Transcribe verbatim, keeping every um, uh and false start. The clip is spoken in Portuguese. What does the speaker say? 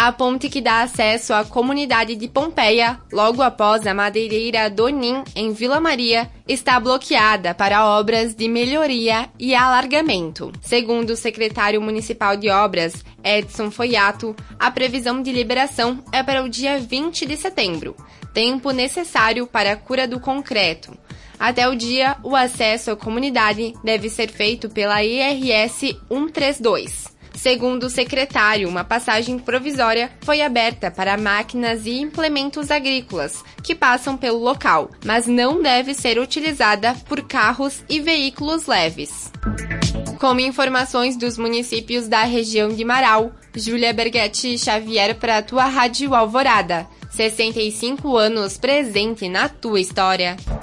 A ponte que dá acesso à comunidade de Pompeia, logo após a madeireira Donim, em Vila Maria, está bloqueada para obras de melhoria e alargamento. Segundo o secretário municipal de obras, Edson Foiato, a previsão de liberação é para o dia vinte de setembro, tempo necessário para a cura do concreto. Até o dia, o acesso à comunidade deve ser feito pela I R S cento e trinta e dois. Segundo o secretário, uma passagem provisória foi aberta para máquinas e implementos agrícolas que passam pelo local, mas não deve ser utilizada por carros e veículos leves. Com informações dos municípios da região de Marau, Júlia Berghetti Xavier para a tua Rádio Alvorada. sessenta e cinco anos presente na tua história.